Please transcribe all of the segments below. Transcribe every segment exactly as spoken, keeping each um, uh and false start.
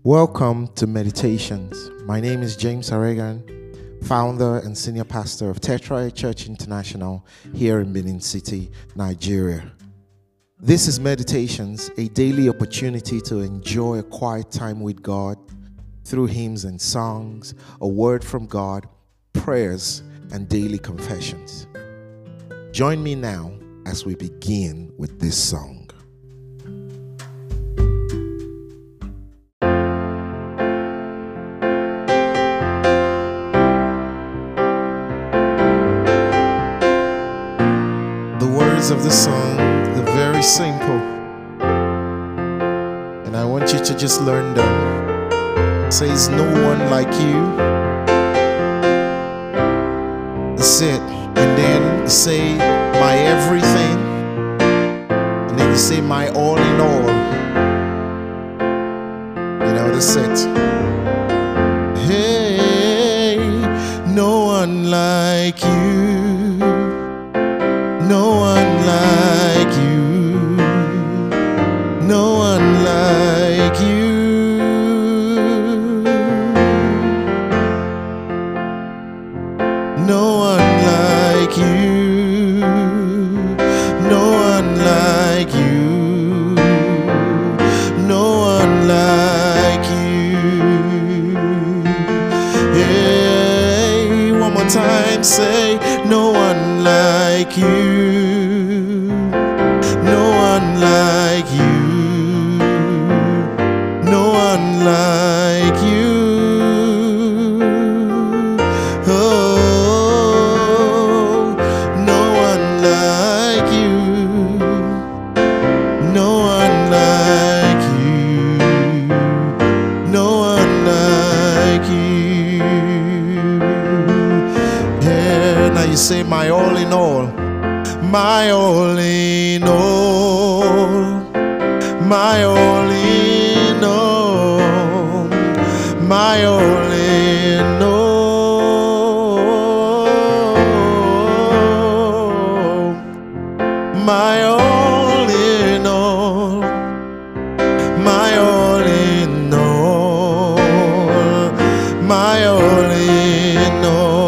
Welcome to Meditations. My name is James Aregan, founder and senior pastor of Tetra Church International here in Benin City, Nigeria. This is Meditations, a daily opportunity to enjoy a quiet time with God through hymns and songs, a word from God, prayers, and daily confessions. Join me now as we begin with this song. Of the song, they're very simple, and I want you to just learn them. It says, no one like you. That's it. And then you say, my everything. And then you say, my all in all. You know, that's it. Hey, no one like you. No one like you, no one like you, no one like you, no one like you, no one like you. Hey, one more time, say, no one like you. Say my all in all, my all in all, my all in all, my all in all, my all in all, my all in all, my all in all.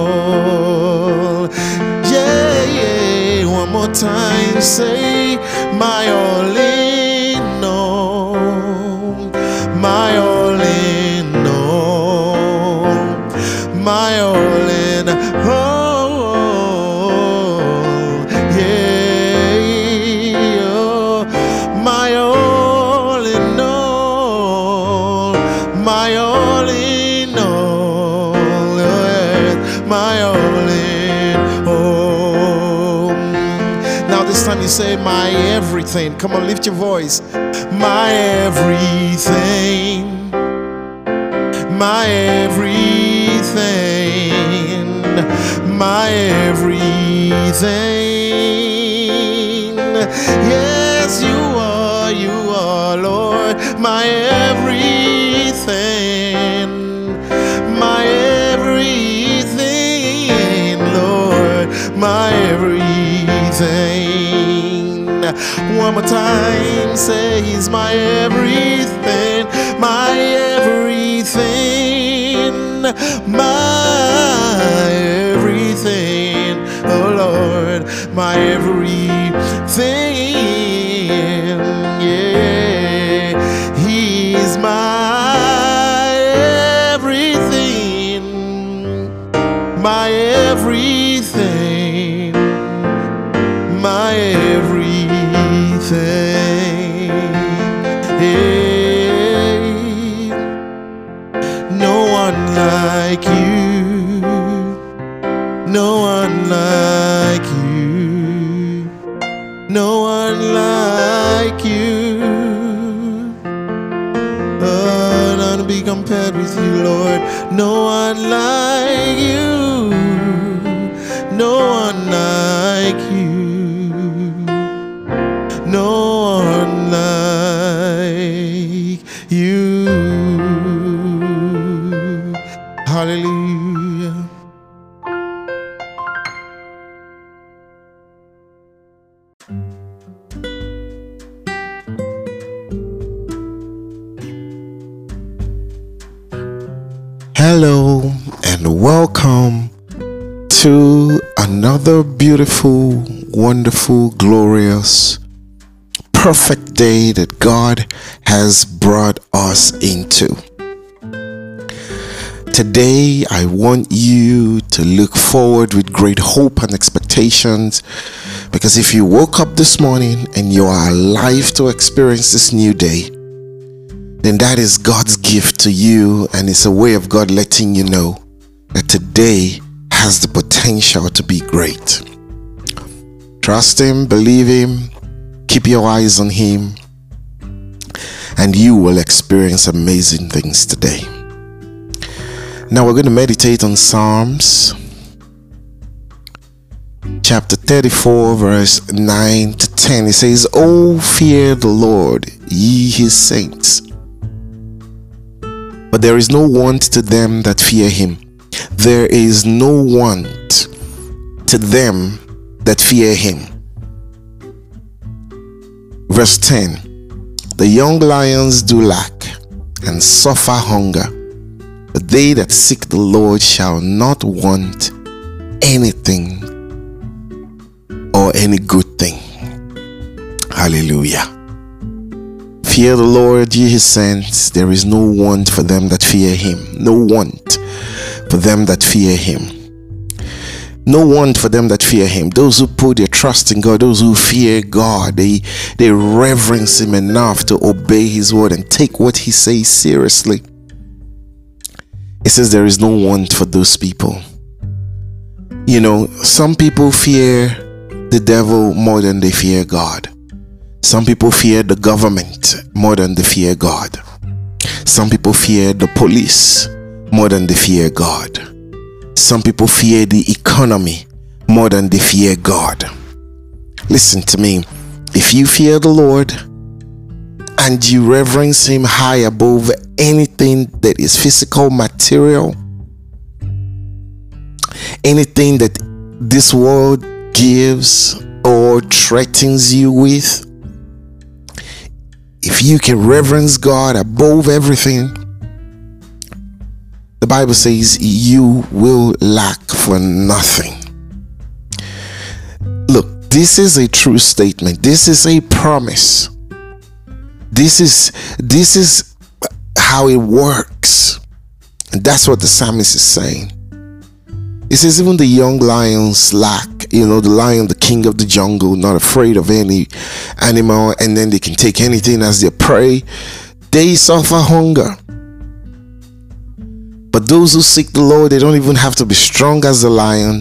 Time say my all in all, my all in all, my all in all, yeah, oh, my all in all, my all in all, yeah, my all in all. This time you say my everything. Come on, lift your voice. My everything, my everything, my everything. Yes, you are, you are, Lord, my everything, my everything, Lord, my everything. One more time, say he's my everything, my everything, my everything, oh Lord, my everything, yeah, he's my everything, my everything, my everything. Hey, no one like you, no one like you, no one like you. Oh, none to be compared with you, Lord. No one like you, no one like you. No one like you. Hallelujah. welcome to another beautiful, wonderful, glorious, perfect day that God has brought us into. Today, I want you to look forward with great hope and expectations, because if you woke up this morning and you are alive to experience this new day, then that is God's gift to you, and it's a way of God letting you know that today has the potential to be great. Trust Him, believe Him, keep your eyes on Him, and you will experience amazing things today. Now we're going to meditate on Psalms chapter thirty-four, verse nine to ten. It says, "Oh, fear the Lord, ye His saints. But there is no want to them that fear Him. There is no want to them that fear Him." Verse ten. "The young lions do lack and suffer hunger, but they that seek the Lord shall not want anything or any good thing." Hallelujah. Fear the Lord, ye His saints. There is no want for them that fear Him. No want for them that fear Him. No want for them that fear Him. Those who put their trust in God, those who fear God, they, they reverence Him enough to obey His word and take what He says seriously. It says there is no want for those people. You know, some people fear the devil more than they fear God. Some people fear the government more than they fear God. Some people fear the police more than they fear God. Some people fear the economy more than they fear God. Listen to me. If you fear the Lord and you reverence Him high above anything that is physical, material, anything that this world gives or threatens you with, if you can reverence God above everything, the Bible says you will lack for nothing. Look, this is a true statement. This is a promise. This is this is how it works. And that's what the psalmist is saying. It says even the young lions lack, you know, the lion, the king of the jungle, not afraid of any animal, and then they can take anything as their prey. They suffer hunger. But those who seek the Lord, they don't even have to be strong as a lion.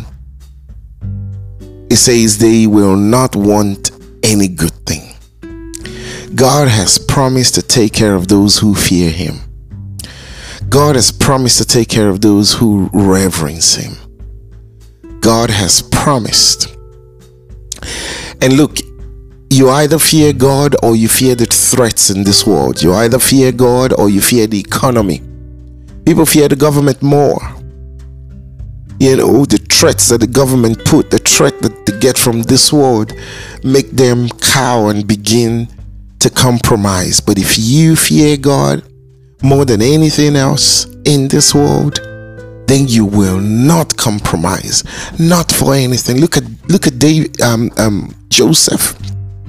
It says they will not want any good thing. God has promised to take care of those who fear Him. God has promised to take care of those who reverence Him. God has promised. And look, you either fear God or you fear the threats in this world. You either fear God or you fear the economy. People fear the government more. You know, the threats that the government put, the threat that they get from this world, make them cower and begin to compromise. But if you fear God more than anything else in this world, then you will not compromise, not for anything. Look at look at David, um, um, Joseph.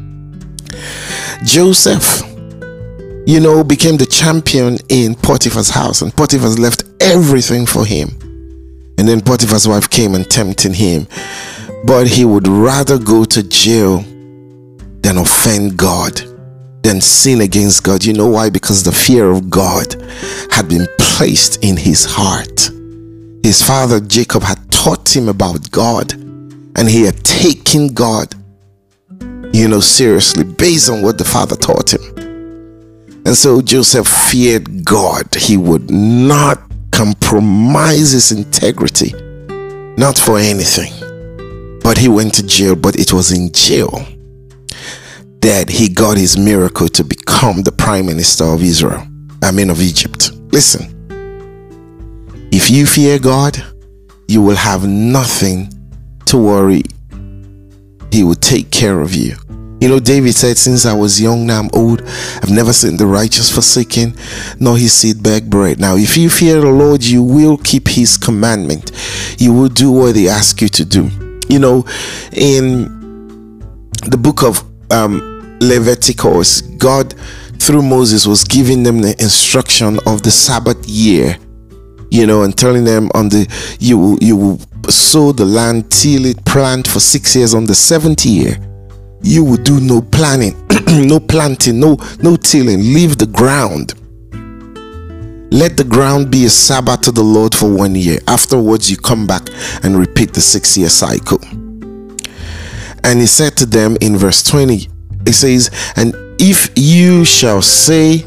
Joseph, you know, became the champion in Potiphar's house, and Potiphar left everything for him. And then Potiphar's wife came and tempted him, but he would rather go to jail than offend God, than sin against God. You know why? Because the fear of God had been placed in his heart. His father Jacob had taught him about God, and he had taken God, you know, seriously based on what the father taught him. And so Joseph feared God. He would not compromise his integrity, not for anything. But he went to jail, but it was in jail that he got his miracle to become the prime minister of Israel, I mean of Egypt. Listen, if you fear God, you will have nothing to worry. He will take care of you. You know, David said, since I was young, now I'm old, I've never seen the righteous forsaken, nor his seed beg bread. Now, if you fear the Lord, you will keep his commandment. You will do what he asks you to do. You know, in the book of um, Leviticus, God, through Moses, was giving them the instruction of the Sabbath year, you know, and telling them on the, you will, you will sow the land, till it, plant for six years. On the seventh year, you will do no planting, no planting, no no tilling. Leave the ground. Let the ground be a Sabbath to the Lord for one year. Afterwards, you come back and repeat the six-year cycle. And he said to them in verse twenty, it says, and if you shall say,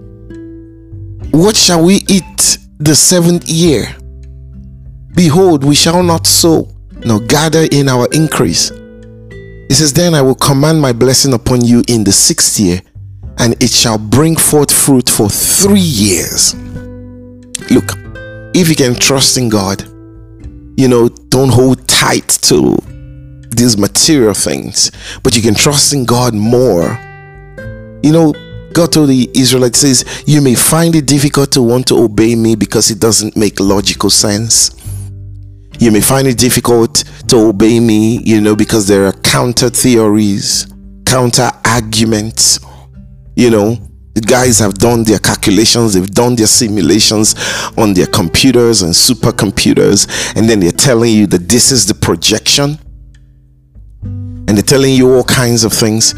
what shall we eat the seventh year? Behold, we shall not sow, nor gather in our increase. It says, then I will command my blessing upon you in the sixth year, and it shall bring forth fruit for three years. Look, if you can trust in God, you know, don't hold tight to these material things, but you can trust in God more. You know, God told the Israelites, says, you may find it difficult to want to obey me because it doesn't make logical sense. You may find it difficult to obey me, you know, because there are counter theories, counter arguments. You know, the guys have done their calculations, they've done their simulations on their computers and supercomputers, and then they're telling you that this is the projection, and they're telling you all kinds of things.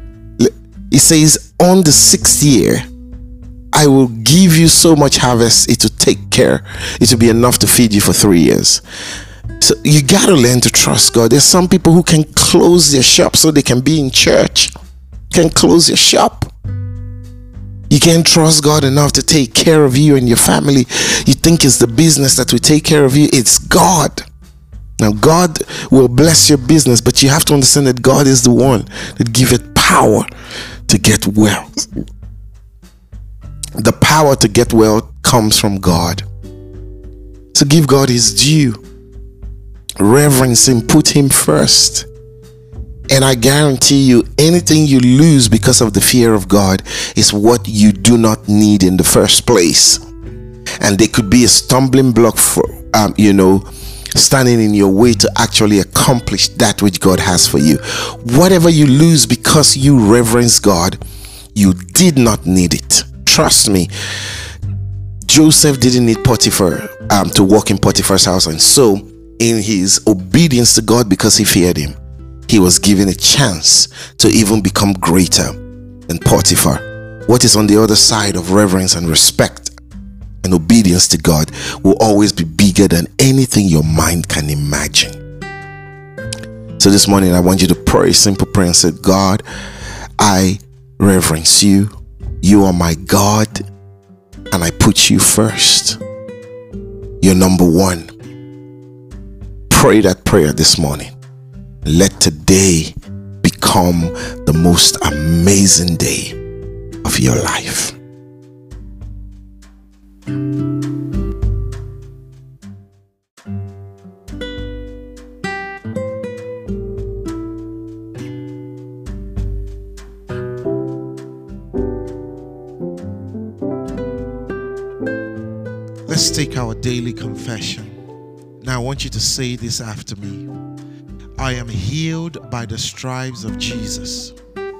It says, on the sixth year, I will give you so much harvest, it will take care, it will be enough to feed you for three years. So you got to learn to trust God. There's some people who can close their shop so they can be in church. Can close your shop. You can't trust God enough to take care of you and your family. You think it's the business that will take care of you. It's God. Now, God will bless your business, but you have to understand that God is the one that gives it power to get wealth. The power to get wealth comes from God. So give God his due. Reverence him, put him first. And I guarantee you, anything you lose because of the fear of God is what you do not need in the first place. And they could be a stumbling block for, um, you know, standing in your way to actually accomplish that which God has for you. Whatever you lose because you reverence God, you did not need it. Trust me. Joseph didn't need Potiphar um, to walk in Potiphar's house, and so in his obedience to God, because he feared him, he was given a chance to even become greater than Potiphar. What is on the other side of reverence and respect and obedience to God will always be bigger than anything your mind can imagine. So this morning I want you to pray a simple prayer and say, God, I reverence you. You are my God, and I put you first. You're number one. Pray that prayer this morning. Let today become the most amazing day of your life. Let's take our daily confession. Now I want you to say this after me. I am healed by the stripes of Jesus.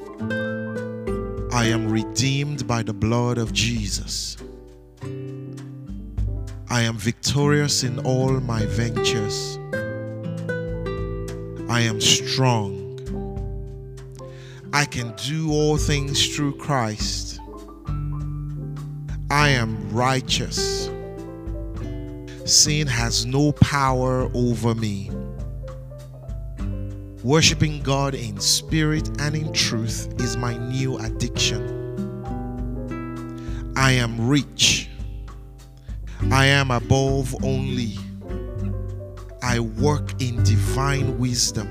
I am redeemed by the blood of Jesus. I am victorious in all my ventures. I am strong. I can do all things through Christ. I am righteous. Sin has no power over me. Worshiping God in spirit and in truth is my new addiction. I am rich. I am above only. I work in divine wisdom.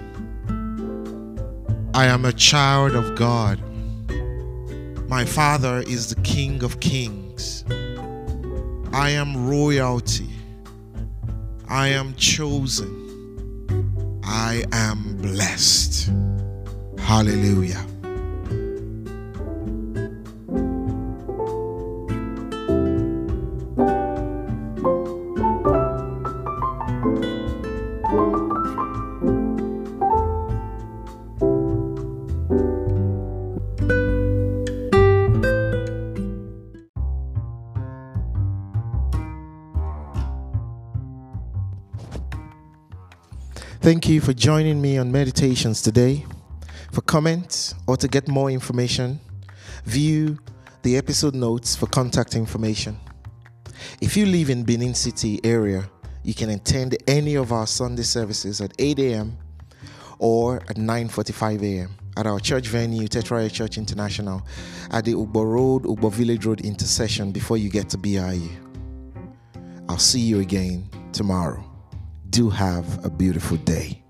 I am a child of God. My Father is the King of Kings. I am royalty. I am chosen. I am blessed. Hallelujah. Thank you for joining me on Meditations today. For comments or to get more information, view the episode notes for contact information. If you live in Benin City area, you can attend any of our Sunday services at eight a.m. or at nine forty-five a.m. at our church venue, Tetraya Church International, at the Ugbo Road, Ugbo Village Road intersection before you get to B I U. I'll see you again tomorrow. Do have a beautiful day.